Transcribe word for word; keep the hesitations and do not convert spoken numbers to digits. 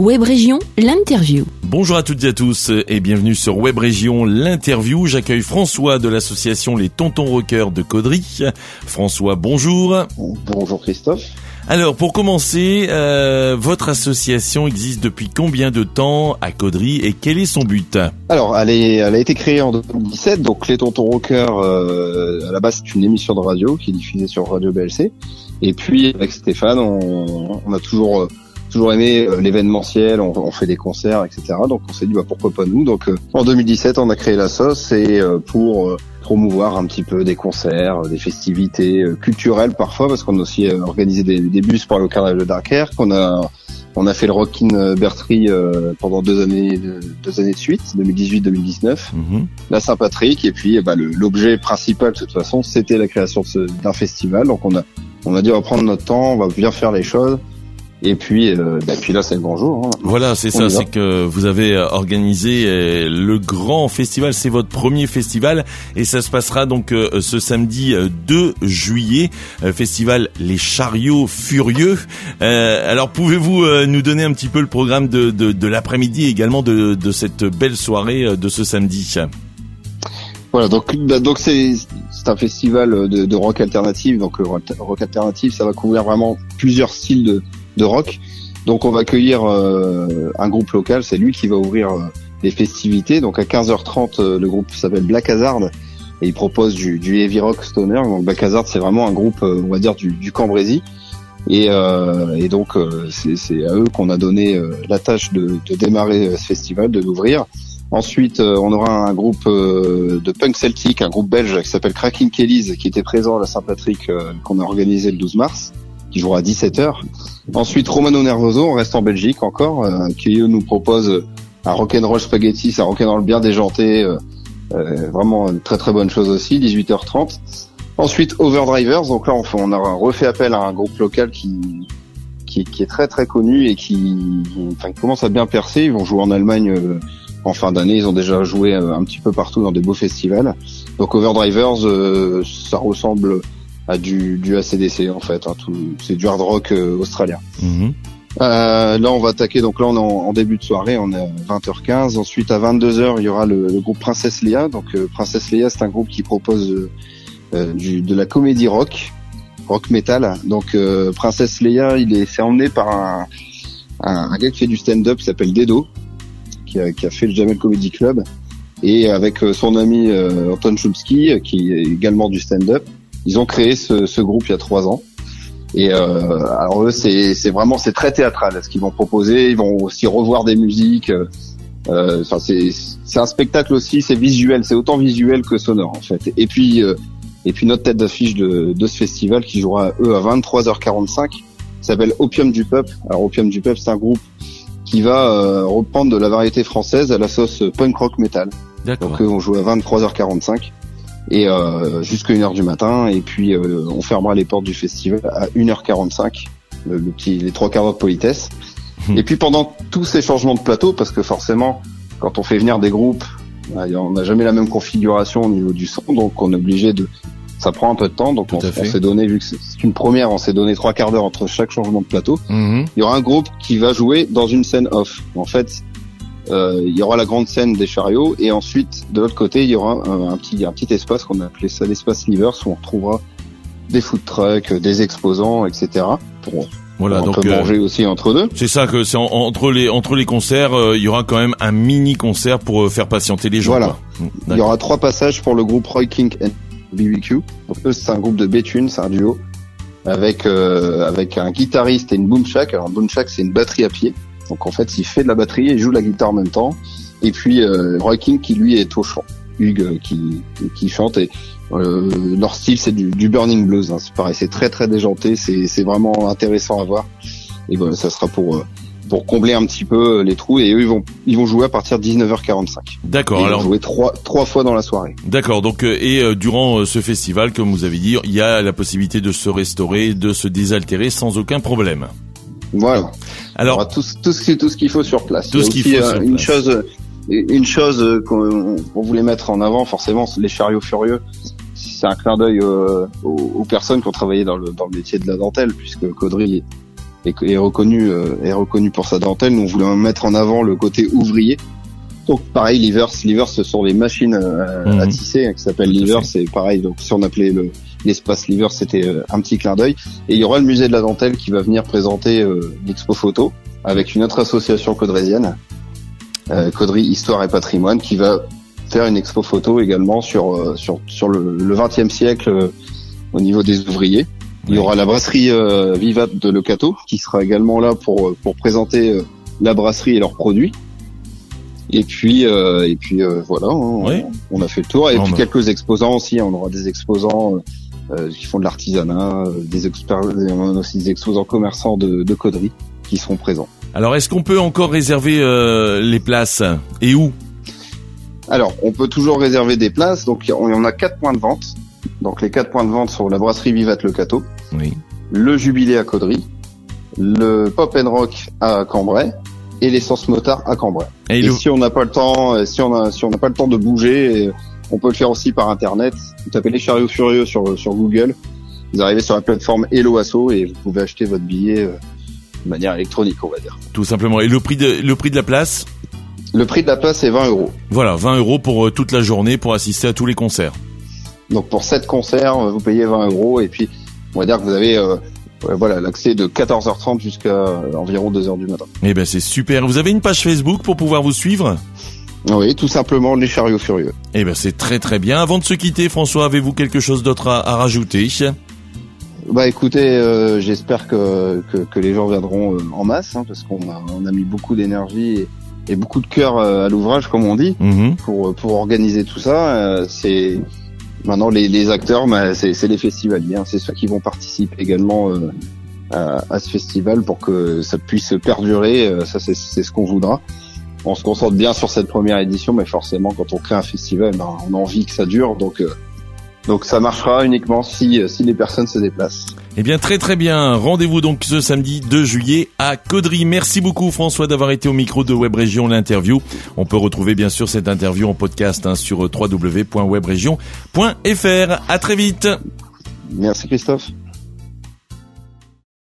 Web Région, l'interview. Bonjour à toutes et à tous et bienvenue sur Web Région, l'interview. J'accueille François de l'association Les Tontons Rockers de Caudry. François, bonjour. Bonjour Christophe. Alors pour commencer, euh, votre association existe depuis combien de temps à Caudry et quel est son but ? Alors elle, est, elle a été créée en deux mille dix-sept, donc Les Tontons Rockers, euh, à la base c'est une émission de radio qui est diffusée sur Radio B L C. Et puis avec Stéphane, on, on a toujours... toujours aimé euh, l'événementiel, on, on fait des concerts, et cetera. Donc on s'est dit bah pourquoi pas nous. Donc euh, en deux mille dix-sept, on a créé la sauce et euh, pour euh, promouvoir un petit peu des concerts, des festivités euh, culturelles parfois, parce qu'on a aussi euh, organisé des, des bus pour aller au carnaval de Dunkerque. On a on a fait le Rockin' Bertry euh, pendant deux années deux années de suite, deux mille dix-huit deux mille dix-neuf. Mm-hmm. La Saint-Patrick et puis bah, le, l'objet principal de toute façon, c'était la création de ce, d'un festival. Donc on a on a dit on va prendre notre temps, on va bien faire les choses. Et puis, euh, bah, puis là, c'est le grand jour. Hein. Voilà, c'est ça, c'est que vous avez organisé euh, le grand festival. C'est votre premier festival et ça se passera donc euh, ce samedi euh, deux juillet. Euh, festival Les Chariots Furieux. Euh, alors, pouvez-vous euh, nous donner un petit peu le programme de, de, de l'après-midi et également de, de cette belle soirée euh, de ce samedi ? Voilà, donc donc c'est c'est un festival de, de rock alternatif. Donc euh, rock alternatif, ça va couvrir vraiment plusieurs styles de de rock. Donc on va accueillir euh, un groupe local, c'est lui qui va ouvrir euh, les festivités. Donc à quinze heures trente, euh, le groupe s'appelle Black Hazard et il propose du, du heavy rock stoner. Donc Black Hazard, c'est vraiment un groupe, euh, on va dire, du, du Cambrésis. Et, euh, et donc euh, c'est, c'est à eux qu'on a donné euh, la tâche de, de démarrer ce festival, de l'ouvrir. Ensuite, euh, on aura un groupe euh, de punk celtique, un groupe belge qui s'appelle Cracking Kellys, qui était présent à la Saint-Patrick, euh, qu'on a organisé le douze mars, qui jouera à dix-sept heures. Ensuite, Romano Nervoso, on reste en Belgique encore, euh, qui eux nous propose un rock'n'roll spaghetti, c'est un rock'n'roll bien déjanté, euh, euh, vraiment une très très bonne chose aussi, dix-huit heures trente. Ensuite, Overdrivers, donc là on, fait, on a refait appel à un groupe local qui, qui, qui est très très connu et qui, enfin, qui commence à bien percer. Ils vont jouer en Allemagne euh, en fin d'année, ils ont déjà joué euh, un petit peu partout dans des beaux festivals. Donc Overdrivers, euh, ça ressemble à du, du A C D C en fait, hein, tout, c'est du hard rock euh, australien. Mmh. Euh, là on va attaquer, donc là on est en, en début de soirée, on est à vingt heures quinze. Ensuite à vingt-deux heures il y aura le, le groupe Princesse Leia. Donc euh, Princesse Leia, c'est un groupe qui propose euh, euh, du, de la comédie rock, rock metal. Donc euh, Princesse Leia, il est c'est emmené par un, un, un gars qui fait du stand-up qui s'appelle Dedo, qui a, qui a fait le Jamel Comedy Club, et avec son ami euh, Anton Chomsky qui est également du stand-up. Ils ont créé ce, ce groupe il y a trois ans. Et euh, alors eux, c'est, c'est vraiment c'est très théâtral ce qu'ils vont proposer. Ils vont aussi revoir des musiques. Euh, enfin, c'est, c'est un spectacle aussi. C'est visuel. C'est autant visuel que sonore en fait. Et puis euh, et puis notre tête d'affiche de, de ce festival qui jouera eux à vingt-trois heures quarante-cinq s'appelle Opium du Peuple. Alors Opium du Peuple, c'est un groupe qui va euh, reprendre de la variété française à la sauce punk rock metal. D'accord. Donc eux vont jouer à vingt-trois heures quarante-cinq. Et euh, jusqu'à une heure du matin, et puis euh, on fermera les portes du festival à une heure quarante-cinq, le, le petit, les trois quarts d'heure de politesse. Mmh. Et puis pendant tous ces changements de plateau, parce que forcément, quand on fait venir des groupes, bah, on n'a jamais la même configuration au niveau du son, donc on est obligé de... Ça prend un peu de temps, donc on, on s'est donné, vu que c'est une première, on s'est donné trois quarts d'heure entre chaque changement de plateau. Mmh. Il y aura un groupe qui va jouer dans une scène off. En fait... Euh, il y aura la grande scène des chariots et ensuite de l'autre côté il y aura un, un petit un petit espace qu'on a appelé ça l'espace Livers où on retrouvera des food trucks, des exposants, et cetera. Pour, voilà, pour donc on peut manger euh, aussi entre deux. C'est ça que c'est en, entre les entre les concerts, euh, il y aura quand même un mini concert pour euh, faire patienter les gens. Voilà. Il y aura trois passages pour le groupe Roy King and B B Q. Donc eux c'est un groupe de Béthune, c'est un duo avec euh, avec un guitariste et une boomshack. Alors un boomshack c'est une batterie à pied. Donc en fait, il fait de la batterie et joue de la guitare en même temps. Et puis euh, Roy King qui lui est au chant, Hugues qui qui chante. Et euh, leur style c'est du, du burning blues. Hein. C'est pareil, c'est très très déjanté. C'est c'est vraiment intéressant à voir. Et voilà, ça sera pour pour combler un petit peu les trous. Et eux ils vont ils vont jouer à partir de dix-neuf heures quarante-cinq. D'accord. Et ils alors vont jouer trois trois fois dans la soirée. D'accord. Donc euh, et euh, durant euh, ce festival, comme vous avez dit, il y a la possibilité de se restaurer, de se désaltérer sans aucun problème. Voilà. Alors, il y aura tout, tout, ce, tout ce qu'il faut sur place. Tout ce qu'il aussi, faut euh, sur une place. chose, une chose qu'on on voulait mettre en avant, forcément, les chariots furieux. C'est un clin d'œil euh, aux, aux personnes qui ont travaillé dans le, dans le métier de la dentelle, puisque Caudry est, est reconnu euh, est reconnu pour sa dentelle. Nous voulons mettre en avant le côté ouvrier. Donc pareil, Livers, Livers, ce sont les machines euh, mmh. à tisser hein, qui s'appellent Livers. C'est pareil. Donc si on appelait le l'espace Livers, c'était euh, un petit clin d'œil. Et il y aura le musée de la dentelle qui va venir présenter euh, l'expo photo avec une autre association caudrésienne, euh, Caudry Histoire et Patrimoine, qui va faire une expo photo également sur euh, sur sur le, le vingtième siècle euh, au niveau des ouvriers. Il y aura la brasserie euh, Vivat de Le Cateau qui sera également là pour pour présenter euh, la brasserie et leurs produits. Et puis euh, et puis euh, voilà, hein, oui. on, on a fait le tour. Et non, puis mais... quelques exposants aussi. On aura des exposants euh, qui font de l'artisanat, des experts, on a aussi des exposants commerçants de, de Caudry qui seront présents. Alors, est-ce qu'on peut encore réserver euh, les places et où ? Alors, on peut toujours réserver des places. Donc, on en a quatre points de vente. Donc, les quatre points de vente sont la brasserie Vivat Le Cateau, oui. le Jubilé à Caudry, le Pop and Rock à Cambrai et l'Essence Motard à Cambrai. Et, et le... si on n'a pas le temps, si on a, si on n'a pas le temps de bouger, on peut le faire aussi par internet. Vous tapez les Chariots Furieux sur sur Google. Vous arrivez sur la plateforme Hello Asso et vous pouvez acheter votre billet de manière électronique, on va dire. Tout simplement. Et le prix de le prix de la place ? Le prix de la place est vingt euros. Voilà, vingt euros pour euh, toute la journée pour assister à tous les concerts. Donc pour sept concerts, vous payez vingt euros et puis on va dire que vous avez euh, voilà l'accès de quatorze heures trente jusqu'à environ deux heures du matin. Eh ben c'est super. Vous avez une page Facebook pour pouvoir vous suivre ? Oui, tout simplement les Chariots Furieux. Eh ben c'est très très bien. Avant de se quitter, François, avez-vous quelque chose d'autre à, à rajouter ? Bah écoutez, euh, j'espère que, que que les gens viendront euh, en masse hein, parce qu'on a on a mis beaucoup d'énergie et, et beaucoup de cœur euh, à l'ouvrage, comme on dit, mmh. pour pour organiser tout ça. Euh, c'est maintenant les les acteurs, bah, c'est c'est les festivaliers, hein, c'est ceux qui vont participer également euh, à, à ce festival pour que ça puisse perdurer. Euh, ça c'est c'est ce qu'on voudra. On se concentre bien sur cette première édition, mais forcément quand on crée un festival, ben, on a envie que ça dure, donc. Euh, Donc ça marchera uniquement si si les personnes se déplacent. Eh bien très très bien. Rendez-vous donc ce samedi deux juillet à Caudry. Merci beaucoup François d'avoir été au micro de Web Région l'interview. On peut retrouver bien sûr cette interview en podcast hein, sur w w w point web région point f r. À très vite. Merci Christophe.